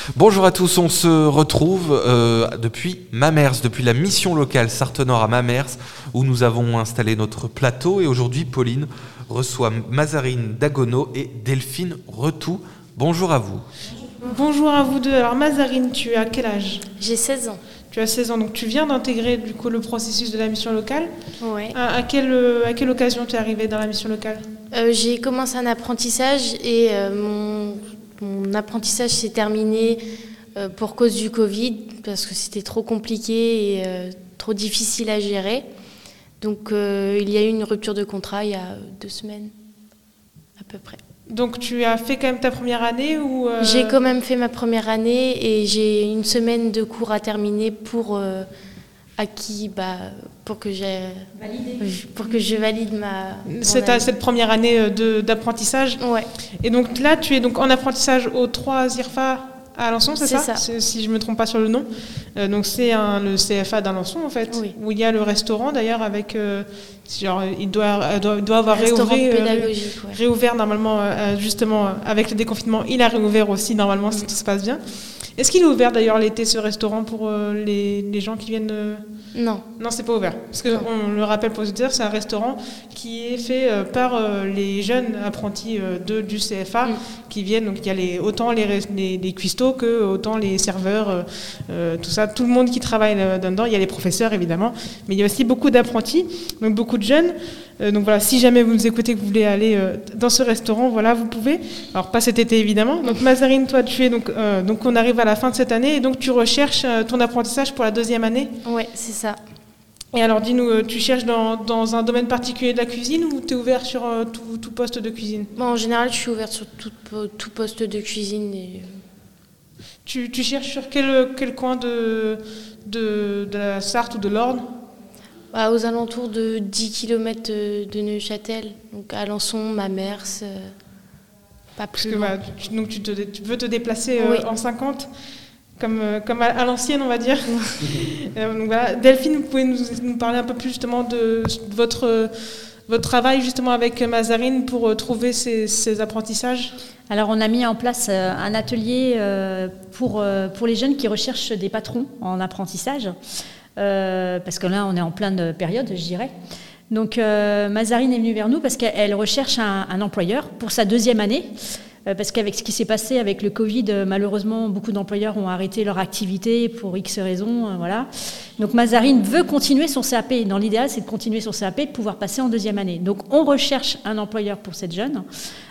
Bonjour à tous, on se retrouve depuis Mamers, depuis la mission locale Sarthe-Nord à Mamers, où nous avons installé notre plateau. Et aujourd'hui, Pauline reçoit Mazarine Dagono et Delphine Retou. Bonjour à vous. Bonjour à vous deux. Alors Mazarine, tu as quel âge ? J'ai 16 ans. Tu as 16 ans, donc tu viens d'intégrer du coup le processus de la mission locale. Ouais. À quelle occasion tu es arrivée dans la mission locale ? J'ai commencé un apprentissage et mon apprentissage s'est terminé pour cause du Covid parce que c'était trop compliqué et trop difficile à gérer. Donc il y a eu une rupture de contrat il y a 2 semaines à peu près. Donc tu as fait quand même ta première année ou J'ai quand même fait ma première année et j'ai une semaine de cours à terminer pour que je valide cette première année d'apprentissage. Ouais. Et donc là, tu es donc en apprentissage au 3 IRFA à Alençon, c'est ça ? Si je ne me trompe pas sur le nom. Donc c'est le CFA d'Alençon en fait, oui. Où il y a le restaurant d'ailleurs avec... il doit avoir réouvert normalement, justement avec le déconfinement. Il a réouvert aussi normalement si tout se passe bien. Est-ce qu'il est ouvert d'ailleurs l'été ce restaurant pour les gens qui viennent Non, c'est pas ouvert. Parce qu'on le rappelle pour les auditeurs, c'est un restaurant qui est fait par les jeunes apprentis du CFA qui viennent. Donc il y a autant les cuistots que autant les serveurs, tout ça, tout le monde qui travaille là-dedans. Il y a les professeurs évidemment, mais il y a aussi beaucoup d'apprentis, donc beaucoup de jeunes. Donc voilà, si jamais vous nous écoutez que vous voulez aller dans ce restaurant, voilà, vous pouvez. Alors pas cet été évidemment. Donc Mazarine, toi tu es donc on arrive à la fin de cette année et donc tu recherches ton apprentissage pour la 2e année. Ouais, c'est ça. Et alors dis-nous, tu cherches dans un domaine particulier de la cuisine ou tu es ouvert sur tout poste de cuisine ? En général, je suis ouverte sur tout poste de cuisine. Et... Tu cherches sur quel coin de la Sarthe ou de l'Orne ? Aux alentours de 10 km de Neuchâtel, donc Alençon, Mamers, pas plus. Donc tu veux te déplacer en 50 comme à l'ancienne, on va dire. Donc voilà. Delphine, vous pouvez nous parler un peu plus justement de votre travail justement avec Mazarine pour trouver ces apprentissages ? Alors on a mis en place un atelier pour les jeunes qui recherchent des patrons en apprentissage. Parce que là on est en pleine période, je dirais. Donc Mazarine est venue vers nous parce qu'elle recherche un employeur pour sa 2e année, parce qu'avec ce qui s'est passé avec le Covid, malheureusement beaucoup d'employeurs ont arrêté leur activité pour X raisons, voilà. Donc Mazarine veut continuer son CAP. Dans l'idéal, c'est de continuer son CAP et de pouvoir passer en 2e année. Donc on recherche un employeur pour cette jeune.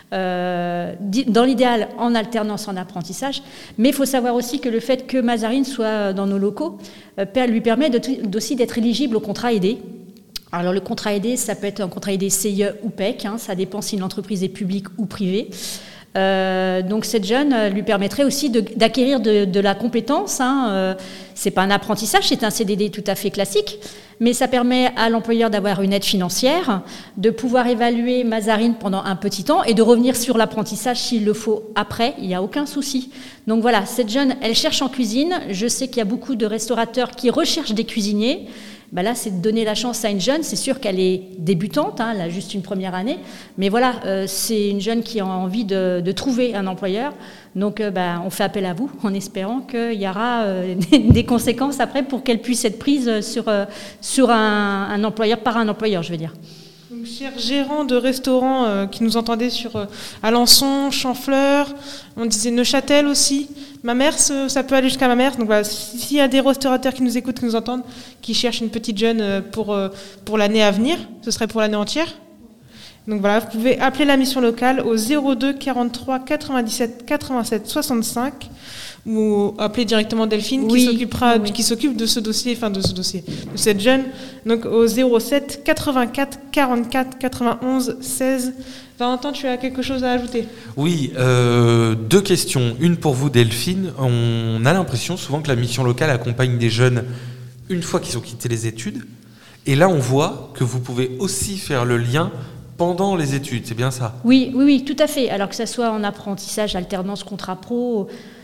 Dans l'idéal en alternance en apprentissage, mais il faut savoir aussi que le fait que Mazarine soit dans nos locaux lui permet aussi d'être éligible au contrat aidé. Alors le contrat aidé, ça peut être un contrat aidé CIE ou PEC, ça dépend si l'entreprise est publique ou privée. Donc cette jeune lui permettrait aussi d'acquérir de la compétence. C'est pas un apprentissage, c'est un CDD tout à fait classique, mais ça permet à l'employeur d'avoir une aide financière, de pouvoir évaluer Mazarine pendant un petit temps et de revenir sur l'apprentissage s'il le faut après, il n'y a aucun souci. Donc voilà, cette jeune, elle cherche en cuisine. Je sais qu'il y a beaucoup de restaurateurs qui recherchent des cuisiniers. Là, c'est de donner la chance à une jeune. C'est sûr qu'elle est débutante, elle a juste une première année. Mais voilà, c'est une jeune qui a envie de trouver un employeur. Donc, on fait appel à vous en espérant qu'il y aura des conséquences après pour qu'elle puisse être prise sur un employeur, par un employeur, je veux dire. Donc, chers gérants de restaurants qui nous entendaient sur Alençon, Champfleur, on disait Neuchâtel aussi, Mamers, ça peut aller jusqu'à Mamers. Donc voilà, s'il y a des restaurateurs qui nous écoutent, qui nous entendent, qui cherchent une petite jeune pour l'année à venir, ce serait pour l'année entière. Donc voilà, vous pouvez appeler la mission locale au 02 43 97 87 65 ou appeler directement Delphine qui s'occupe de ce dossier, de cette jeune, donc au 07 84 44 91 16. Valentin, tu as quelque chose à ajouter ? Oui, 2 questions. Une pour vous, Delphine. On a l'impression souvent que la mission locale accompagne des jeunes une fois qu'ils ont quitté les études. Et là, on voit que vous pouvez aussi faire le lien pendant les études, c'est bien ça ? Oui, tout à fait. Alors que ça soit en apprentissage, alternance, contrat pro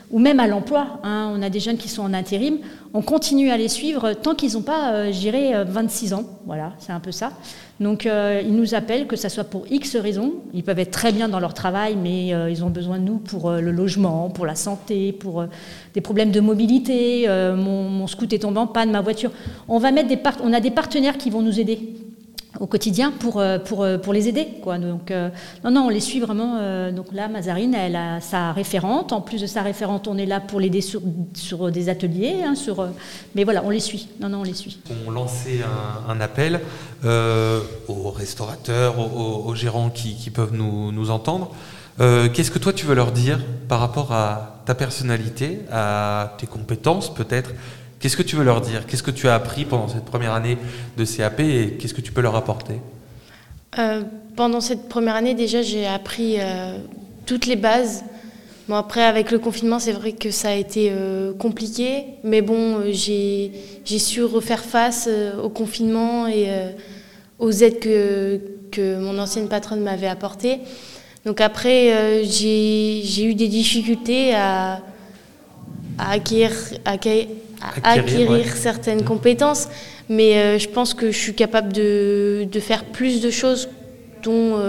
ou même à l'emploi. On a des jeunes qui sont en intérim, on continue à les suivre tant qu'ils n'ont pas, 26 ans. Voilà, c'est un peu ça. Donc ils nous appellent, que ce soit pour X raisons. Ils peuvent être très bien dans leur travail, mais ils ont besoin de nous pour le logement, pour la santé, pour des problèmes de mobilité. Mon scoot est tombé en panne, ma voiture. On a des partenaires qui vont nous aider au quotidien pour les aider, quoi. Donc non, on les suit vraiment. Donc là, Mazarine, elle a sa référente. En plus de sa référente, on est là pour l'aider sur des ateliers, mais voilà, on les suit. Non, on les suit. On lançait un appel aux restaurateurs, aux gérants qui peuvent nous entendre. Qu'est-ce que toi tu veux leur dire par rapport à ta personnalité, à tes compétences peut-être? Qu'est-ce que tu veux leur dire? Qu'est-ce que tu as appris pendant cette première année de CAP et qu'est-ce que tu peux leur apporter? Pendant cette première année, déjà, j'ai appris toutes les bases. Bon, après, avec le confinement, c'est vrai que ça a été compliqué. Mais bon, j'ai su refaire face au confinement et aux aides que mon ancienne patronne m'avait apportées. Donc après, j'ai eu des difficultés à acquérir certaines compétences, mais je pense que je suis capable de faire plus de choses dont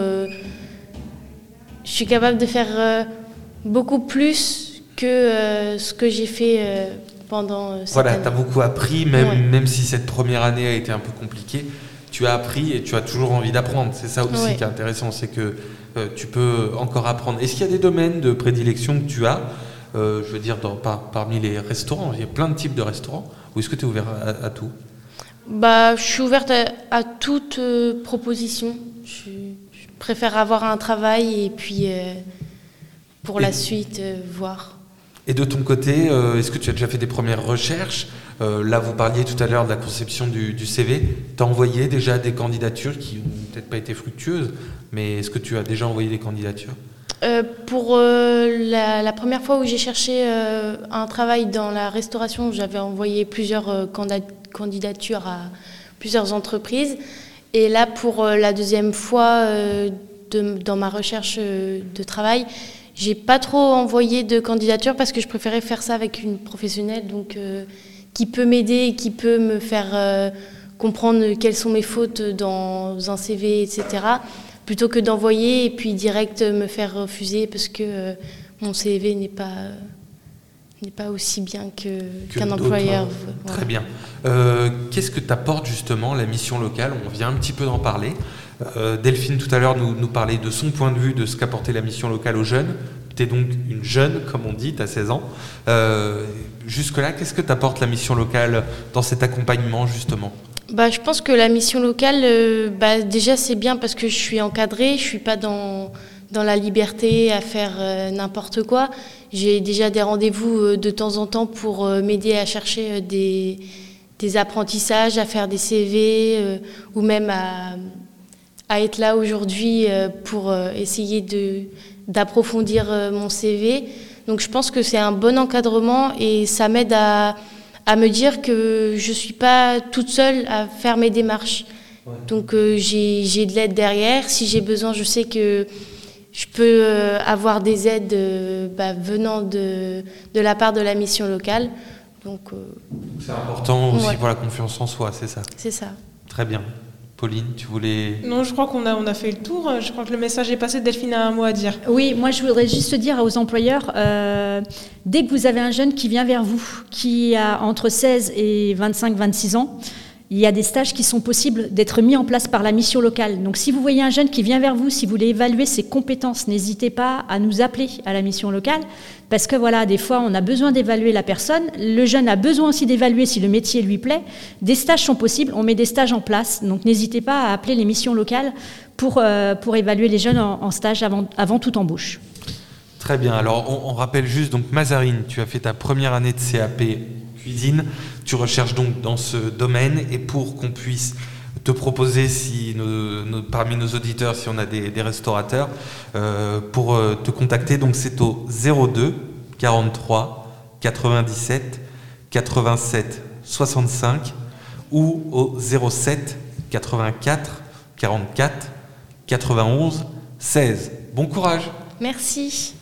je suis capable de faire beaucoup plus que ce que j'ai fait pendant cette année. Tu as beaucoup appris, même si cette première année a été un peu compliquée, tu as appris et tu as toujours envie d'apprendre. C'est ça aussi qui est intéressant, c'est que tu peux encore apprendre. Est-ce qu'il y a des domaines de prédilection que tu as? Je veux dire, parmi les restaurants, il y a plein de types de restaurants. Ou est-ce que tu es ouvert à tout? Je suis ouverte à toute proposition. Je préfère avoir un travail et puis la suite, voir. Et de ton côté, est-ce que tu as déjà fait des premières recherches? Là, vous parliez tout à l'heure de la conception du CV. Tu as envoyé déjà des candidatures qui n'ont peut-être pas été fructueuses, mais est-ce que tu as déjà envoyé des candidatures? Pour la première fois où j'ai cherché un travail dans la restauration, j'avais envoyé plusieurs candidatures à plusieurs entreprises. Et là, pour la deuxième fois dans ma recherche de travail, j'ai pas trop envoyé de candidature parce que je préférais faire ça avec une professionnelle, donc qui peut m'aider et qui peut me faire comprendre quelles sont mes fautes dans un CV, etc. Plutôt que d'envoyer et puis direct me faire refuser parce que mon CV n'est pas aussi bien qu'un employeur. Très bien. Qu'est-ce que t'apporte justement la mission locale? On vient un petit peu d'en parler. Delphine tout à l'heure nous parlait de son point de vue, de ce qu'apportait la mission locale aux jeunes. Tu es donc une jeune, comme on dit, tu as 16 ans. Jusque-là, qu'est-ce que t'apporte la mission locale dans cet accompagnement justement? Je pense que la mission locale, déjà c'est bien parce que je suis encadrée, je ne suis pas dans la liberté à faire n'importe quoi. J'ai déjà des rendez-vous de temps en temps pour m'aider à chercher des apprentissages, à faire des CV ou même à être là aujourd'hui pour essayer d'approfondir mon CV. Donc je pense que c'est un bon encadrement et ça m'aide à me dire que je ne suis pas toute seule à faire mes démarches. Ouais. Donc j'ai de l'aide derrière. Si j'ai besoin, je sais que je peux avoir des aides venant de la part de la mission locale. Donc, c'est important aussi pour la confiance en soi, c'est ça? C'est ça. Très bien. Pauline, tu voulais... Non, je crois qu'on a fait le tour. Je crois que le message est passé. Delphine a un mot à dire. Oui, moi je voudrais juste dire aux employeurs, dès que vous avez un jeune qui vient vers vous, qui a entre 16 et 25-26 ans, il y a des stages qui sont possibles d'être mis en place par la mission locale. Donc si vous voyez un jeune qui vient vers vous, si vous voulez évaluer ses compétences, n'hésitez pas à nous appeler à la mission locale, parce que voilà, des fois on a besoin d'évaluer la personne, le jeune a besoin aussi d'évaluer si le métier lui plaît. Des stages sont possibles, on met des stages en place, donc n'hésitez pas à appeler les missions locales pour évaluer les jeunes en stage avant toute embauche. Très bien, alors on rappelle juste, donc Mazarine, tu as fait ta première année de CAP cuisine, tu recherches donc dans ce domaine, et pour qu'on puisse te proposer, parmi nos auditeurs, si on a des restaurateurs, pour te contacter, donc c'est au 02 43 97 87 65 ou au 07 84 44 91 16. Bon courage. Merci.